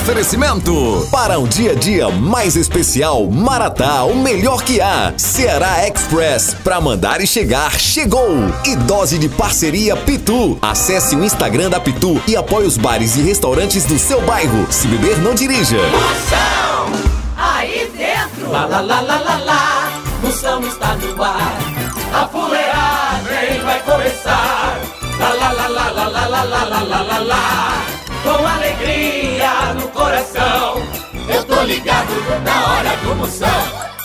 Oferecimento. Para um dia a dia mais especial, Maratá, o melhor que há. Ceará Express, pra mandar e chegar, chegou. E dose de parceria Pitu. Acesse o Instagram da Pitu e apoie os bares e restaurantes do seu bairro. Se beber, não dirija. Moção, aí dentro. Lá, lá, lá, lá, lá, lá. Moção está no ar. A fuleagem vai começar. Lá, lá, lá, lá, lá, lá, lá, lá, lá, lá, lá, lá. Com alegria no coração, eu tô ligado na hora do Moção.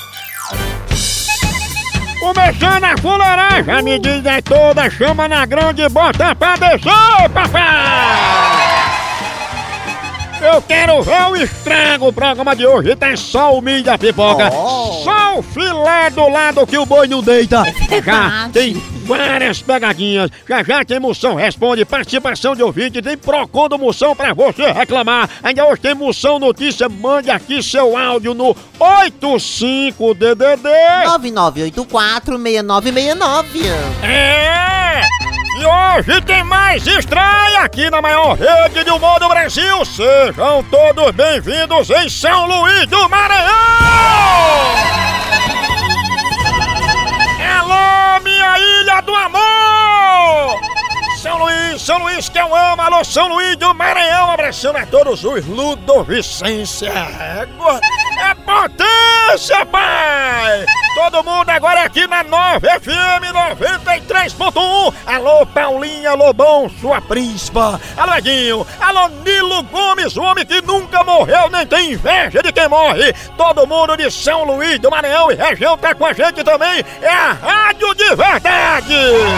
Começando a fuleiragem, a medida é toda, chama na grande e bota pra descer, papai! Eu quero ver o estrago, o programa de hoje tá só o milho da pipoca, só o filé do lado que o boi não deita. Já tem várias pegadinhas, já tem Moção Responde, participação de ouvinte, tem Procon do Moção pra você reclamar. Ainda hoje tem Moção Notícia, mande aqui seu áudio no 85DDD 9984-6969. É! E hoje tem mais estreia aqui na maior rede de humor do Brasil. Sejam todos bem-vindos em São Luís do Maranhão! Alô, minha ilha do amor! São Luís que eu amo, alô São Luís do Maranhão, abraçando a todos os Ludovicência. É potência, pai! Todo mundo agora aqui na 9FM 93.1. Alô Paulinha Lobão, sua príncipa. Alô Edinho, alô Nilo Gomes, o homem que nunca morreu nem tem inveja de quem morre. Todo mundo de São Luís do Maranhão e região tá com a gente também. É a Rádio de Verdade.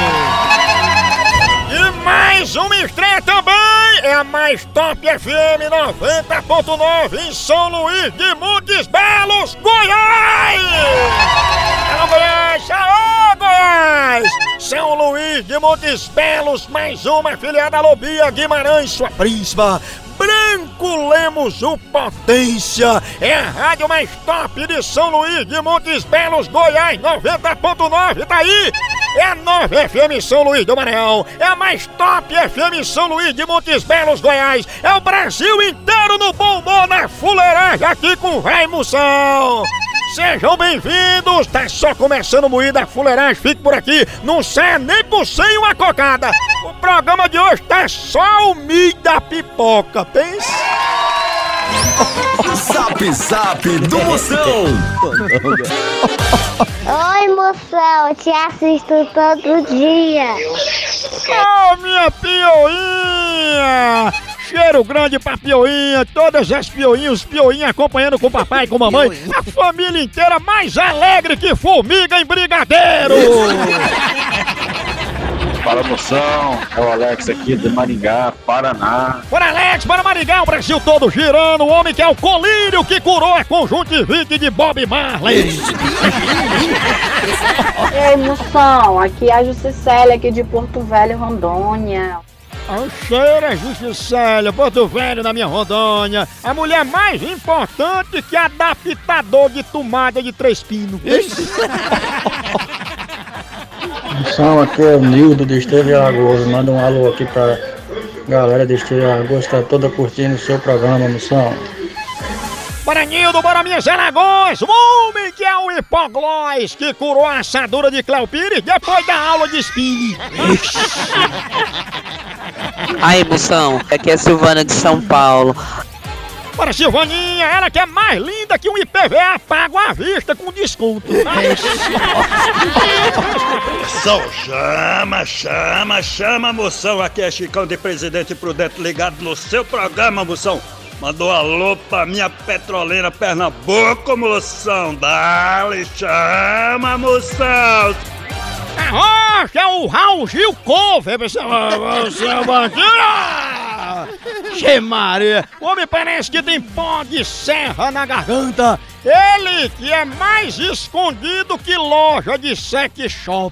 E mais uma estreia também, é a Mais Top FM 90.9 em São Luís de Montes Belos, Goiás! Alô Goiás, alô Goiás! São Luís de Montes Belos, mais uma afiliada Lobia Guimarães, sua príncipa. Branco Lemos, o Potência, é a rádio mais top de São Luís de Montes Belos, Goiás, 90.9, tá aí! É a 9FM São Luís do Maranhão, é a mais top FM São Luís de Montes Belos, Goiás, é o Brasil inteiro no bom humor, na fuleiragem aqui com o Vai Moção. Sejam bem-vindos, tá só começando moída a fuleiragem, fique por aqui, não saia nem por sem uma cocada. O programa de hoje tá só o milho da pipoca, pensa? Zap Zap do Moção. Oi, Moção, eu te assisto todo dia. Oh, minha pioinha! Cheiro grande pra pioinha, todas as pioinhas, os pioinhas acompanhando com o papai e com a mamãe. A família inteira mais alegre que formiga em brigadeiro! Fala Moção, é o Alex aqui de Maringá, Paraná. Bora Alex, bora Maringá, o Brasil todo girando, o homem que é o colírio que curou a conjuntivite de Bob Marley. Ei, Moção, aqui é a Justicélia aqui de Porto Velho, Rondônia. Cheira, Justicélia, Porto Velho na minha Rondônia. A mulher mais importante que adaptador de tomada de 3 pinos. Moção, aqui é o Nildo de Esteves de Alagoas. Manda um alô aqui pra galera de Esteves de Alagoas, tá toda curtindo o seu programa, Moção. Bora Nildo, bora minhas Alagoas, o homem que é o hipoglós que curou a assadura de Cléo Pires depois da aula de spinning. Aí, Moção, aqui é a Silvana de São Paulo. Bora Silvaninha, ela que é mais linda que um IPVA pago à vista com desconto. Moção, chama, Moção. Aqui é Chicão de Presidente Prudente, ligado no seu programa, Moção. Mandou alô pra minha petroleira Pernambuco, Moção. Dale, chama, Moção. A rocha é o Raul Gil Cover, você é bandido! Che Maria, o homem parece que tem pó de serra na garganta. Ele que é mais escondido que loja de sex shop.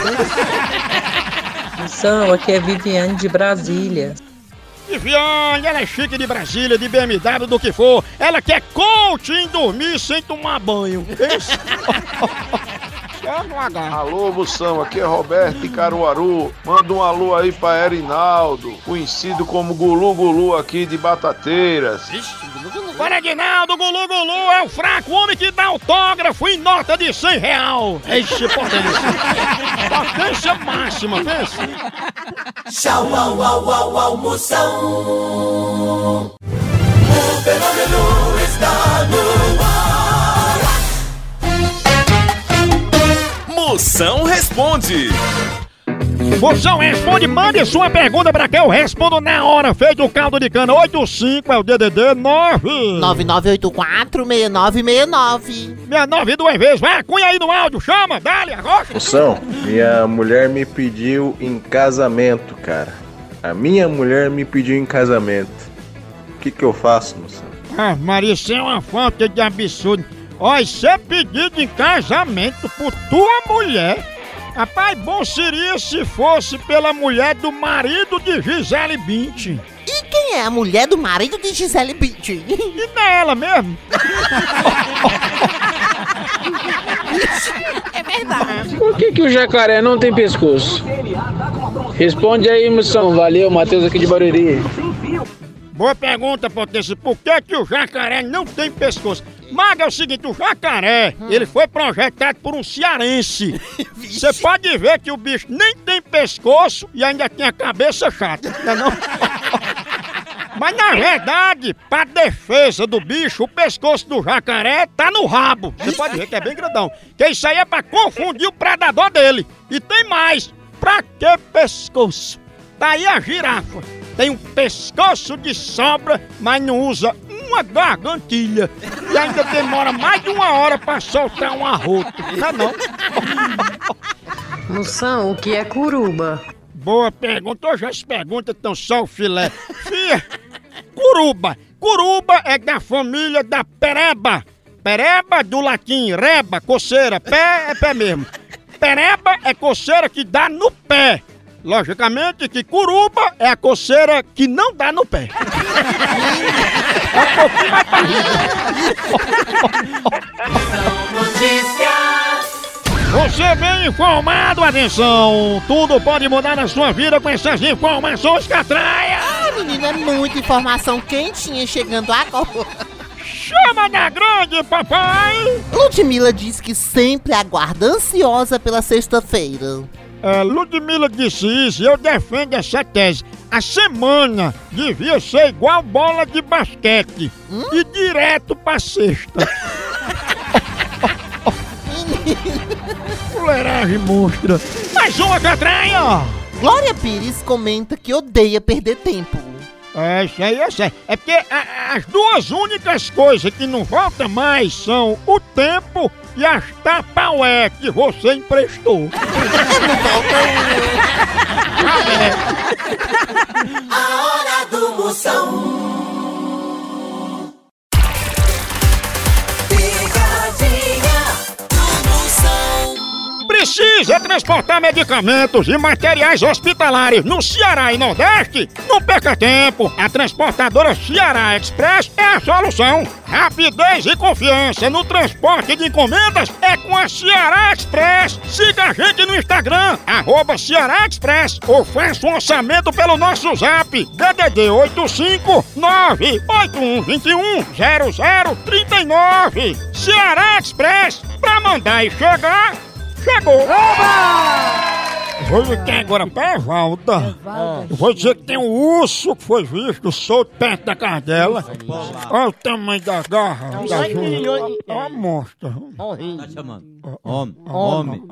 Moção, aqui é Viviane de Brasília. Viviane, ela é chique de Brasília, de BMW, do que for. Ela quer coach em dormir sem tomar banho. Só no H. Alô, Moção, aqui é Roberto de Caruaru. Manda um alô aí pra Erinaldo, conhecido como Gulu Gulu aqui de Batateiras. Para Edinaldo, Gulu Gulu é o fraco, o homem que dá autógrafo em nota de R$100. Eixe, potência máxima, pensa. Tchau, au, au, au, au, Moção. O fenômeno está no ar. Moção responde. Moção responde, mande sua pergunta pra que eu respondo na hora. Feito o caldo de cana, 85 é o DDD 99846969. 69 duas vezes, vai, cunha aí no áudio, chama, dá-lhe, arrocha. Moção, minha mulher me pediu em casamento, cara. A minha mulher me pediu em casamento. O que eu faço, Moção? Ah, Maria, isso é uma falta de absurdo. Ó, isso é pedido em casamento por tua mulher. Rapaz, bom seria se fosse pela mulher do marido de Gisele Bündchen. E quem é a mulher do marido de Gisele Bündchen? E não é ela mesmo? É verdade. Por que o jacaré não tem pescoço? Responde aí, Moção. Valeu, Matheus aqui de Barueri. Boa pergunta, Potência. Por que o jacaré não tem pescoço? Maga, é o seguinte, o jacaré, ele foi projetado por um cearense. Você pode ver que o bicho nem tem pescoço e ainda tem a cabeça chata, não é não? Mas na verdade, pra defesa do bicho, o pescoço do jacaré tá no rabo. Você pode ver que é bem grandão. Que isso aí é pra confundir o predador dele. E tem mais. Pra que pescoço? Tá aí a girafa. Tem um pescoço de sobra, mas não usa uma gargantilha. E ainda demora mais de 1 hora pra soltar um arroto. Não é não? Moção, o que é curuba? Boa pergunta. Hoje as perguntas estão só o filé. Fia, curuba. Curuba é da família da pereba. Pereba do latim reba, coceira. Pé é pé mesmo. Pereba é coceira que dá no pé. Logicamente que curuba é a coceira que não dá no pé. É um pouquinho mais pra Você bem informado, atenção! Tudo pode mudar na sua vida com essas informações, Catraia! Ah, menina, é muita informação quentinha chegando agora. Chama na grande, papai! Ludmilla diz que sempre aguarda ansiosa pela sexta-feira. Ludmilla disse isso e eu defendo essa tese. A semana devia ser igual bola de basquete e direto pra sexta. Fuleiragem monstra. Mais uma, Catranha! Glória Pires comenta que odeia perder tempo. Isso aí eu sei. É porque as duas únicas coisas que não voltam mais são o tempo e as tapaué que você emprestou. A hora do Moção. Picadinha do Moção. Precisa transportar medicamentos e materiais hospitalares no Ceará e Nordeste? Não perca tempo! A transportadora Ceará Express é a solução! Rapidez e confiança no transporte de encomendas é com a Ceará Express! Siga a gente no Instagram, @Ceará Express, ou faça um orçamento pelo nosso zap, DDD 85981210039. Ceará Express, pra mandar e chegar, chegou! Oba! Vou ligar agora pra Evalda. Eu vou dizer que tem um urso que foi visto solto perto da casa dela. Olha o tamanho da garra. Olha a monstra. Tá chamando. Homem.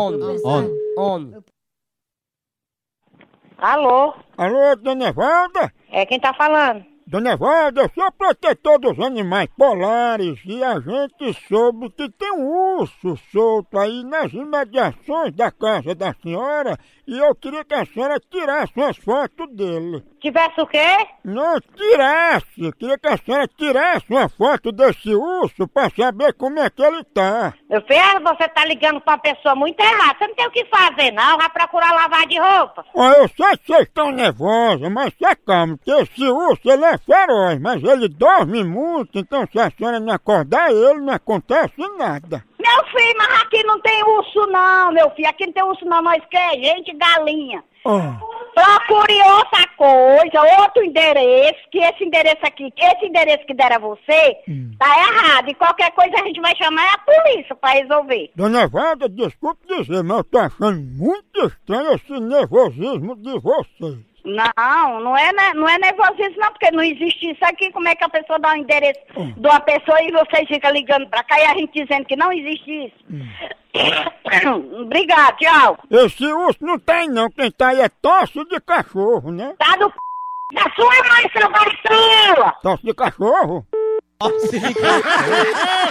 Alô? Alô, dona Evalda? É quem tá falando? Dona Evalda, eu sou protetor dos animais polares e a gente soube que tem um urso solto aí nas imediações da casa da senhora e eu queria que a senhora tirasse umas fotos dele. Tivesse o quê? Não, tirasse! Queria que a senhora tirasse uma foto desse urso pra saber como é que ele tá. Meu filho, você tá ligando pra uma pessoa muito errada. Você não tem o que fazer, não. Vai procurar lavar de roupa. Ó, eu sei que vocês estão nervosos, mas se acalme, porque esse urso, ele é feroz, mas ele dorme muito, então se a senhora não acordar ele, não acontece nada. Meu filho, mas aqui não tem urso não, meu filho. Aqui não tem urso não, nós que é gente, galinha. Procure outra coisa, outro endereço, que esse endereço que deram a você, tá errado. E qualquer coisa a gente vai chamar a polícia pra resolver. Dona Wanda, desculpe dizer, mas eu tô achando muito estranho esse nervosismo de você. Não é nervosismo não, porque não existe isso aqui. Como é que a pessoa dá o endereço de uma pessoa e vocês ficam ligando pra cá e a gente dizendo que não existe isso? Obrigado, tchau. Esse urso não tem não, quem tá aí é tosse de cachorro, né? Tá da sua mãe, seu vacila! Tosse de cachorro? Tosse de cachorro?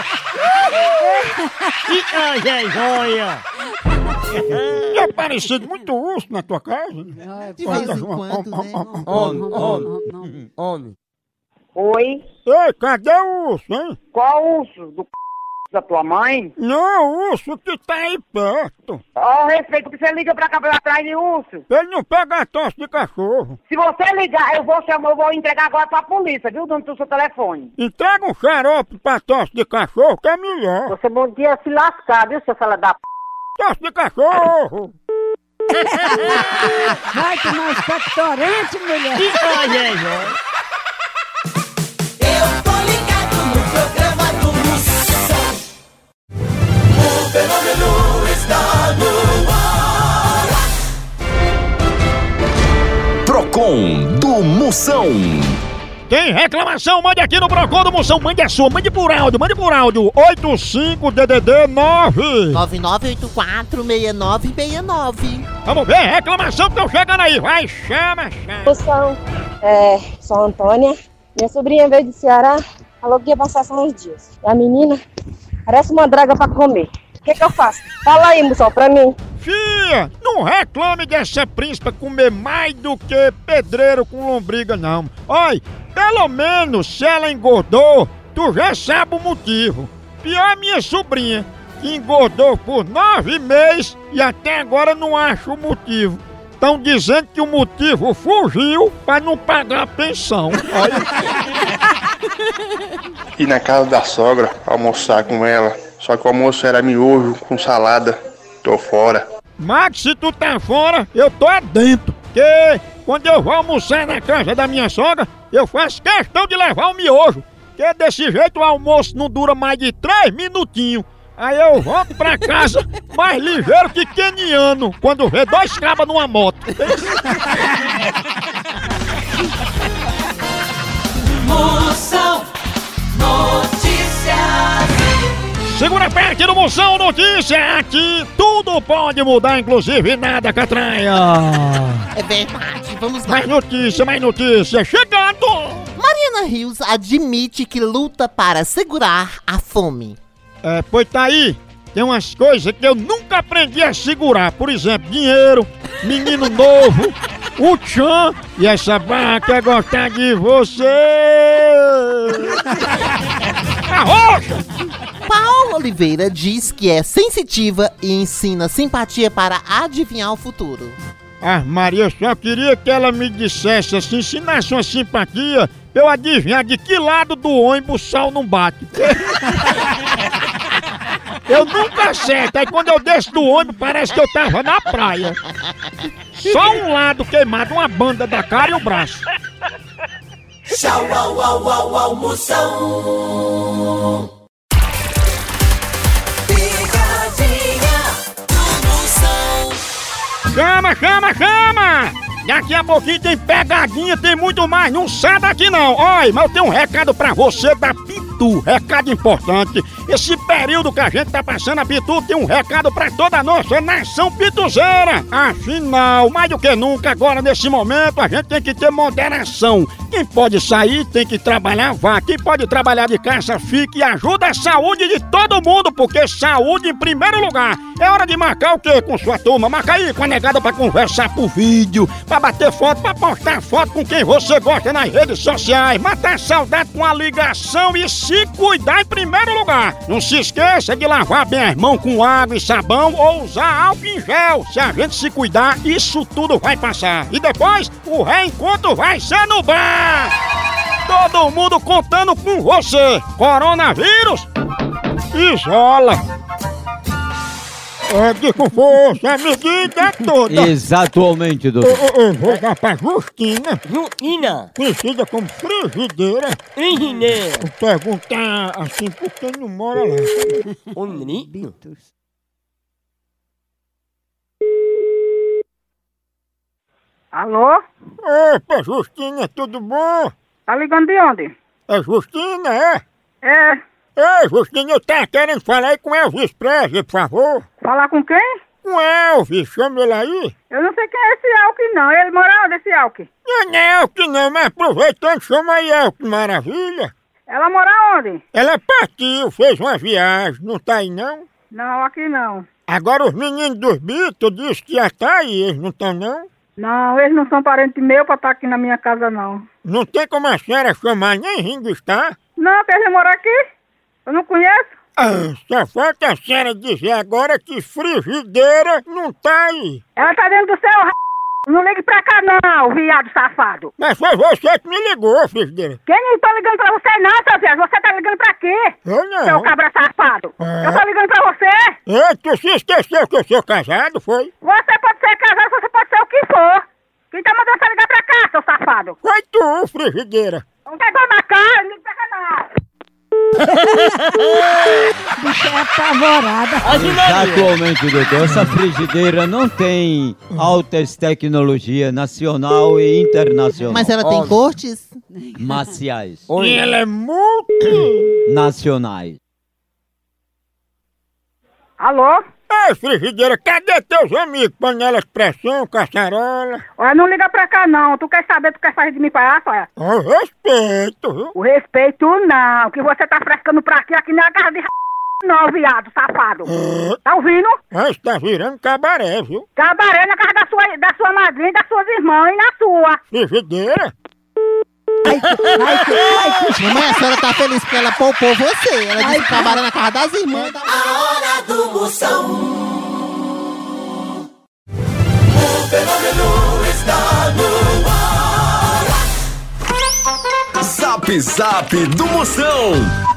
Que joia! É parecido muito urso na tua casa? De vez em quando, né? Homem. Oi? Ei, cadê o urso, hein? Qual urso? Da tua mãe? Não, o urso que tá aí perto. Ó, respeito que você liga pra cá pra atrás de urso. Ele não pega a tosse de cachorro. Se você ligar, eu vou entregar agora pra polícia, viu, dono do seu telefone. Entrega um xarope pra tosse de cachorro que é melhor. Você bom dia se lascar, viu, seu fala da p... Tosse de cachorro! Vai tomar um expectorante, mulher! Eu tô ligado no programa do Moção. O fenômeno está no ar. Procon do Moção. Tem reclamação? Mande aqui no Procon do Moção. Mande a sua, mande por áudio. 85-DDD-9 99846969. Vamos ver, reclamação que estão chegando aí. Vai, chama. Moção, sou a Antônia. Minha sobrinha veio do Ceará, falou que ia passar só uns dias. E a menina parece uma draga pra comer. O que eu faço? Fala aí, Moção, pra mim. Fia, não reclame dessa príncipa comer mais do que pedreiro com lombriga, não. Olha, pelo menos se ela engordou, tu já sabe o motivo. Pior a minha sobrinha, que engordou por 9 meses e até agora não acha o motivo. Estão dizendo que o motivo fugiu pra não pagar a pensão. E na casa da sogra, almoçar com ela. Só que o almoço era miojo com salada. Tô fora. Max, se tu tá fora, eu tô dentro. Porque quando eu vou almoçar na casa da minha sogra, eu faço questão de levar o miojo. Porque desse jeito o almoço não dura mais de 3 minutinhos. Aí eu volto pra casa mais ligeiro que queniano, quando vê 2 cabas numa moto. Moção Notícias. Segura pé aqui no Moção Notícia, aqui tudo pode mudar, inclusive nada, Catraia. É verdade, vamos lá. Mais notícia, chegando! Mariana Rios admite que luta para segurar a fome. Pois tá aí, tem umas coisas que eu nunca aprendi a segurar. Por exemplo, dinheiro, menino novo, o tchan e essa barra quer gostar de você. Arrocha! Paula Oliveira diz que é sensitiva e ensina simpatia para adivinhar o futuro. Maria, eu só queria que ela me dissesse assim, ensinasse uma simpatia pra eu adivinhar de que lado do ônibus o sol não bate. Eu nunca acerto, aí quando eu desço do ônibus parece que eu tava na praia. Só um lado queimado, uma banda da cara e o braço. Tchau, au, Moção. Chama! Daqui a pouquinho tem pegadinha, tem muito mais, não sai daqui não. Olha, mas eu tenho um recado pra você da Pitu, recado importante. Esse período que a gente tá passando, a Pitu tem um recado pra toda a nossa nação pituzeira. Afinal, mais do que nunca, agora nesse momento, a gente tem que ter moderação. Quem pode sair tem que trabalhar, vá. Quem pode trabalhar de casa, fique e ajuda a saúde de todo mundo, porque saúde em primeiro lugar. É hora de marcar o quê com sua turma? Marca aí com a negada pra conversar por vídeo, pra bater foto, pra postar foto com quem você gosta nas redes sociais, matar saudade com a ligação e se cuidar em primeiro lugar. Não se esqueça de lavar bem as mãos com água e sabão ou usar álcool em gel. Se a gente se cuidar, isso tudo vai passar. E depois, o reencontro vai ser no bar. Todo mundo contando com você. Coronavírus, isola. De com força, a medida toda. Exatamente, doutor. Eu vou dar pra Justina. Justina. Conhecida como frigideira. Engenheiro. Vou perguntar assim por quem não mora lá. Onde? Alô? Opa, Justina, tudo bom? Tá ligando de onde? É Justina, é? É. Ei, Justina, eu tava querendo falar aí com Elvis Presley, por favor. Falar com quem? Com Elvis, chama ele aí. Eu não sei quem é esse Alck, não. Ele mora onde, esse Alck? Não é Elvis não, mas aproveitando, chama aí Elvis, maravilha. Ela mora onde? Ela partiu, fez uma viagem, não tá aí não? Não, aqui não. Agora os meninos dos Beatles dizem que já tá aí, eles não estão não? Não, eles não são parentes meus pra estar aqui na minha casa, não. Não tem como a senhora chamar nem Ringo Starr? Não, quer morar aqui? Eu não conheço. Só falta a senhora dizer agora que frigideira não tá aí. Ela tá dentro do seu Não ligue pra cá não, viado safado. Mas foi você que me ligou, frigideira. Quem não tô ligando pra você não, seu viado? Você tá ligando pra quê? Eu não. Seu cabra safado. Eu tô ligando pra você. Ei, tu se esqueceu que eu sou casado, foi? Você pode ser casado, você pode ser o que for. Quem tá mandando você ligar pra cá, seu safado? Foi tu, frigideira. Não pegou na cara, não liga pra cá não. Bicho é apavorada. Atualmente, doutor, essa frigideira não tem altas tecnologias nacional e internacional. Mas ela tem cortes? Marciais. E ela é nacionais. Alô? Ei, frigideira, cadê teus amigos? Panela de pressão, caçarola? Olha, não liga pra cá não. Tu quer saber, tu quer sair de mim pra lá, olha? O respeito, viu? O respeito não. Que você tá frescando pra aqui não é a casa de não, viado, safado. Tá ouvindo? Mas tá virando cabaré, viu? Cabaré na casa da sua madrinha, das suas irmãs e na sua. Frigideira? Mamãe, a senhora tá feliz porque ela poupou você. Ela disse que trabalha na casa das irmãs. A hora do Moção. O fenômeno está no ar. Zap Zap do Moção.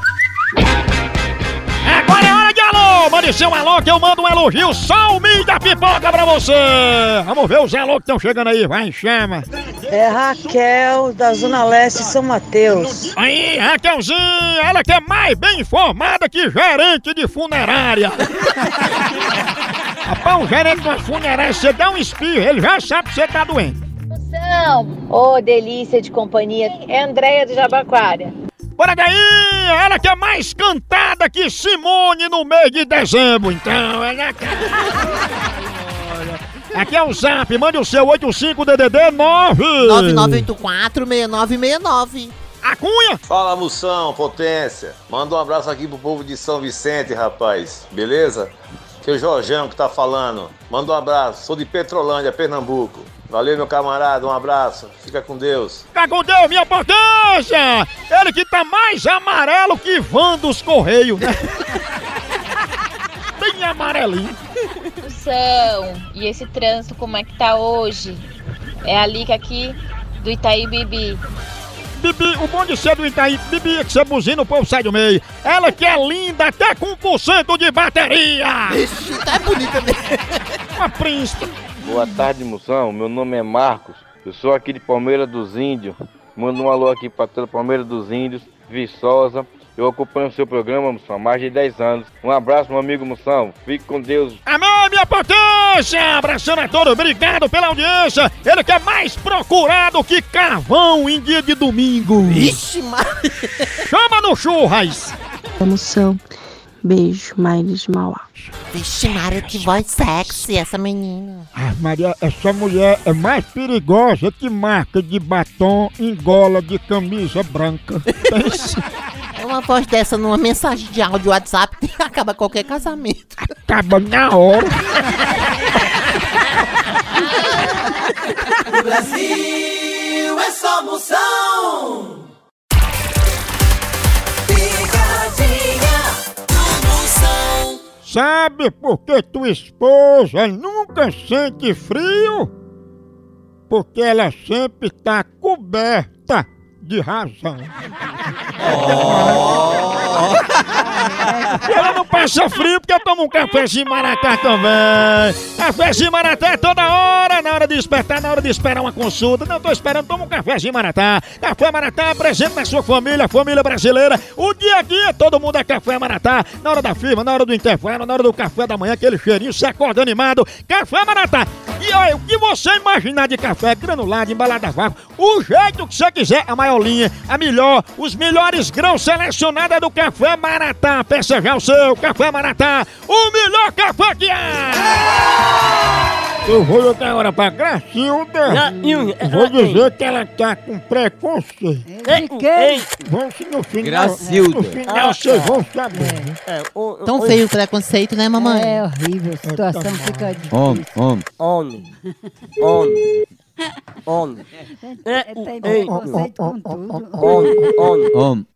Agora é hora de alô! Mande seu alô que eu mando um elogio salme da pipoca pra você! Vamos ver os alô que estão chegando aí, vai, chama! É Raquel, da Zona Leste, São Mateus. Aí, Raquelzinha, ela que é mais bem informada que gerente de funerária! Rapaz, o gerente de uma funerária, você dá um espirro, ele já sabe que você tá doente. Ô, delícia de companhia, é Andréia do Jabaquara. Bora daí! Ela que é mais cantada que Simone no mês de dezembro, então ela... Aqui é o Zap, mande o seu 85-DDD 9 9984-6969. A Cunha! Fala, Moção, potência. Manda um abraço aqui pro povo de São Vicente, rapaz. Beleza? Que é o Jorjão que tá falando. Manda um abraço. Sou de Petrolândia, Pernambuco. Valeu, meu camarada, um abraço. Fica com Deus. Fica com Deus, minha potência! Ele que tá mais amarelo que Van dos Correios, né? Bem amarelinho. Moção, e esse trânsito como é que tá hoje? É a Lica aqui do Itaí Bibi. Bibi, o bom de ser do Itaí Bibi é que você buzina, o povo sai do meio. Ela que é linda, até com 1% de bateria! Ixi, tá bonita mesmo. Uma príncipe. Boa tarde, Moção. Meu nome é Marcos. Eu sou aqui de Palmeira dos Índios. Manda um alô aqui para toda Palmeira dos Índios, Viçosa. Eu acompanho o seu programa, Moção, há mais de 10 anos. Um abraço, meu amigo Moção. Fique com Deus. Amém, minha potência! Abraçando a todos, obrigado pela audiência. Ele que é mais procurado que carvão em dia de domingo. Ixi, Maria. Chama no churras. Moção. Beijo, Maíra de Mauá. Vixe, Maria, que voz sexy essa menina. Ah, Maria, essa mulher é mais perigosa que marca de batom em gola de camisa branca. Uma voz dessa numa mensagem de áudio WhatsApp acaba qualquer casamento. Acaba na hora. No Brasil é só Moção. Sabe por que tua esposa nunca sente frio? Porque ela sempre tá coberta de razão. Ela não passa frio porque eu tomo um cafezinho Maratá também. Cafezinho Maratá é toda hora, na hora de despertar, na hora de esperar uma consulta. Não tô esperando, toma um cafezinho Maratá. Café Maratá é presente na sua família, família brasileira. O dia a dia, todo mundo é café Maratá. Na hora da firma, na hora do intervalo, na hora do café da manhã, aquele cheirinho, você acorda animado. Café Maratá. E olha, o que você imaginar de café granulado, embalado a vácuo, o jeito que você quiser, a maior linha, a melhor, os melhores grãos selecionados é do Café Maratá. Peça já o seu Café Maratá, o melhor café que há! Eu vou jogar agora pra Gracilda. Vou dizer que ela tá com preconceito. Vamos no final. Gracilda. No final vocês vão saber. Tão feio o preconceito, né, mamãe? É horrível, a situação fica difícil. Homem. Tem preconceito com tudo.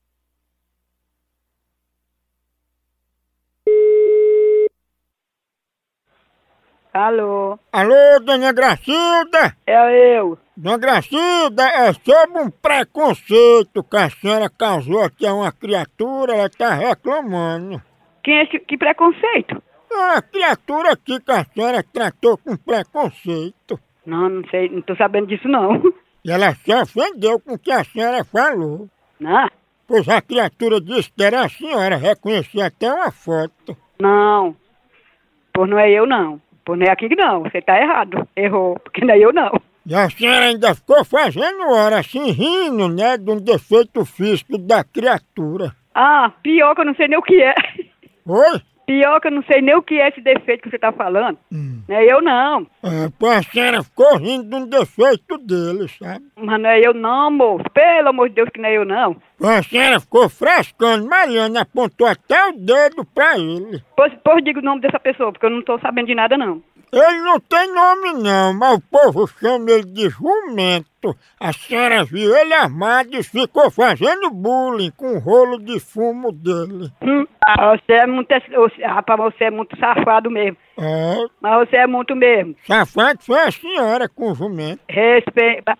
Alô? Alô, dona Gracilda? É eu. Dona Gracilda, é sobre um preconceito que a senhora causou aqui a uma criatura, ela tá reclamando. Que preconceito? É uma criatura aqui que a senhora tratou com preconceito. Não sei, não tô sabendo disso não. E ela se ofendeu com o que a senhora falou. Não? Pois a criatura disse que era a senhora, reconheci até uma foto. Não. Pois não é eu não. Pois não é aqui que não, você tá errado. Errou, porque não é eu não. E a senhora ainda ficou fazendo hora assim, rindo, né, de um defeito físico da criatura. Ah, pior que eu não sei nem o que é. Oi? Pior que eu não sei nem o que é esse defeito que você tá falando. Não é eu não. É, pois a senhora ficou rindo de um defeito dele, sabe? Mas não é eu não, moço. Pelo amor de Deus que não é eu não. Pois a senhora ficou frescando, Mariana apontou até o dedo pra ele. Pois diga o nome dessa pessoa, porque eu não tô sabendo de nada não. Ele não tem nome não, mas o povo chama ele de jumento. A senhora viu ele armado e ficou fazendo bullying com o rolo de fumo dele. Você é muito... Rapaz, você é muito safado mesmo. É. Mas você é muito mesmo. Safado foi a senhora com o jumento. Respeita...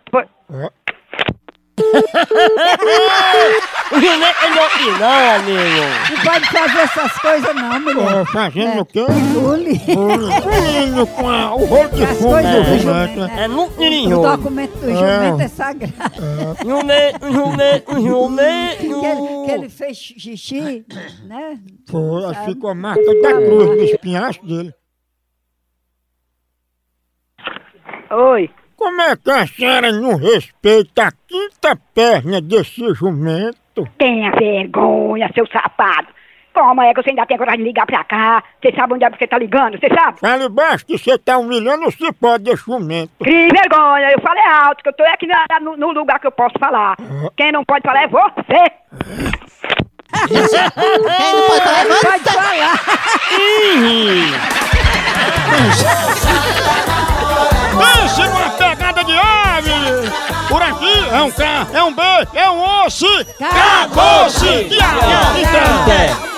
O jumento é meu não, amigo. Não pode fazer essas coisas não, mulher. Fazendo o quê? Bullying. Bullying com o rolo de fumo do jumento. É muito lindo. O documento do jumento é sagrado. Jumento. Que ele fez xixi, né? Foi, ficou a marca da cruz no espinhaço dele. Oi. Como é que a senhora não respeita a quinta perna desse jumento? Tenha vergonha, seu safado. Como é que você ainda tem coragem de ligar pra cá? Você sabe onde é que você tá ligando, você sabe? Fale baixo que você tá humilhando o cipó desse jumento. Que vergonha, eu falei alto, que eu tô aqui no lugar que eu posso falar. Quem não pode falar é você. Quem não pode falar é você. Pode falar. Pense numa pegada de ave! Por aqui é um K, é um B, é um osso! Acabou-se! Tchau!